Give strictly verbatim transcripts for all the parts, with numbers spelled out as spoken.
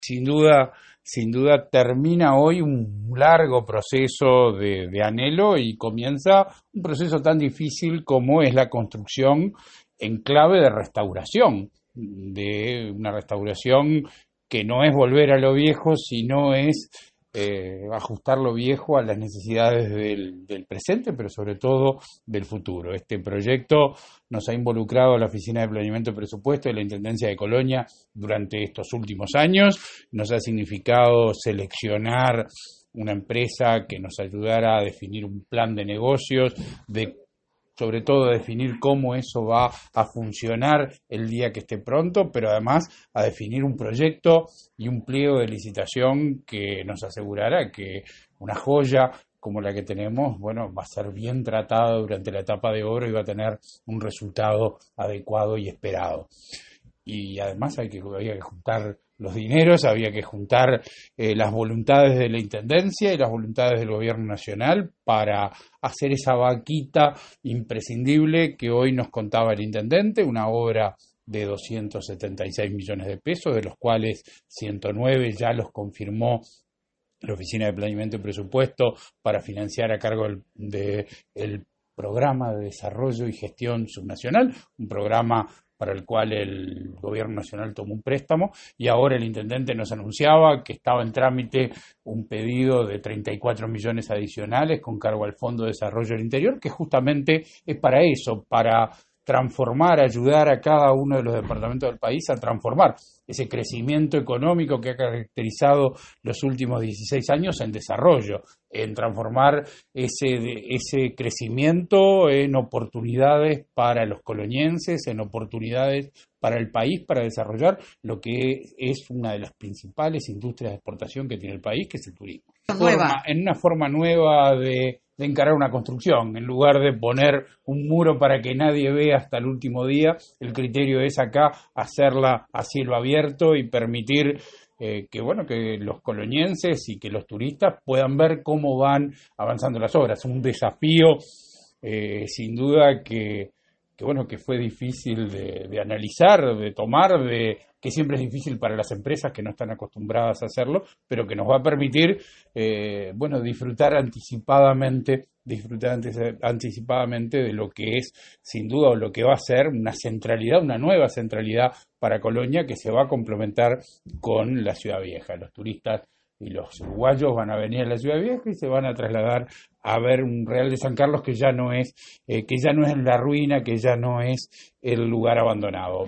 Sin duda, sin duda termina hoy un largo proceso de, de anhelo y comienza un proceso tan difícil como es la construcción en clave de restauración, de una restauración que no es volver a lo viejo, sino es eh, ajustar lo viejo a las necesidades del, del presente, pero sobre todo del futuro. Este proyecto nos ha involucrado a la Oficina de Planeamiento y Presupuesto de la Intendencia de Colonia durante estos últimos años. Nos ha significado seleccionar una empresa que nos ayudara a definir un plan de negocios, de sobre todo definir cómo eso va a funcionar el día que esté pronto, pero además a definir un proyecto y un pliego de licitación que nos asegurará que una joya como la que tenemos, bueno, va a ser bien tratada durante la etapa de obra y va a tener un resultado adecuado y esperado. Y además hay que, había que juntar los dineros, había que juntar eh, las voluntades de la Intendencia y las voluntades del Gobierno Nacional para hacer esa vaquita imprescindible que hoy nos contaba el Intendente, una obra de doscientos setenta y seis millones de pesos, de los cuales ciento nueve ya los confirmó la Oficina de Planeamiento y Presupuesto para financiar a cargo del de, el programa de desarrollo y gestión subnacional, un programa para el cual el gobierno nacional tomó un préstamo, y ahora el intendente nos anunciaba que estaba en trámite un pedido de treinta y cuatro millones adicionales con cargo al Fondo de Desarrollo del Interior, que justamente es para eso, para transformar, ayudar a cada uno de los departamentos del país a transformar ese crecimiento económico que ha caracterizado los últimos dieciséis años en desarrollo, en transformar ese, ese crecimiento en oportunidades para los colonienses, en oportunidades para el país, para desarrollar lo que es una de las principales industrias de exportación que tiene el país, que es el turismo. Forma, en una forma nueva de, de encarar una construcción, en lugar de poner un muro para que nadie vea hasta el último día, el criterio es acá hacerla a cielo abierto y permitir eh, que bueno que los colonienses y que los turistas puedan ver cómo van avanzando las obras. Un desafío eh, sin duda que, que bueno que fue difícil de, de analizar, de tomar, de que siempre es difícil para las empresas que no están acostumbradas a hacerlo, pero que nos va a permitir eh, bueno disfrutar anticipadamente disfrutar anticipadamente de lo que es sin duda o lo que va a ser una centralidad, una nueva centralidad para Colonia que se va a complementar con la Ciudad Vieja. Los turistas y los uruguayos van a venir a la Ciudad Vieja y se van a trasladar a ver un Real de San Carlos que ya no es eh, que ya no es la ruina, que ya no es el lugar abandonado.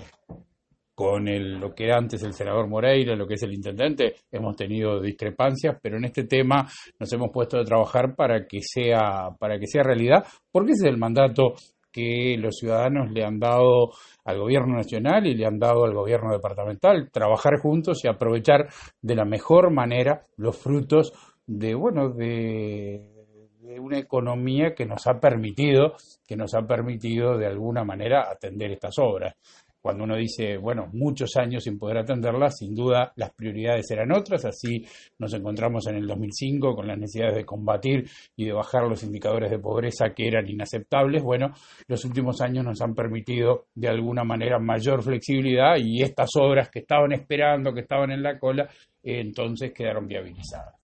Con el, lo que era antes el senador Moreira, lo que es el intendente, hemos tenido discrepancias, pero en este tema nos hemos puesto a trabajar para que sea, para que sea realidad, porque ese es el mandato que los ciudadanos le han dado al gobierno nacional y le han dado al gobierno departamental, trabajar juntos y aprovechar de la mejor manera los frutos de, bueno, de, de una economía que nos ha permitido, que nos ha permitido de alguna manera atender estas obras. Cuando uno dice, bueno, muchos años sin poder atenderlas, sin duda las prioridades eran otras, así nos encontramos en el dos mil cinco con las necesidades de combatir y de bajar los indicadores de pobreza que eran inaceptables. Bueno, los últimos años nos han permitido de alguna manera mayor flexibilidad y estas obras que estaban esperando, que estaban en la cola, eh, entonces quedaron viabilizadas.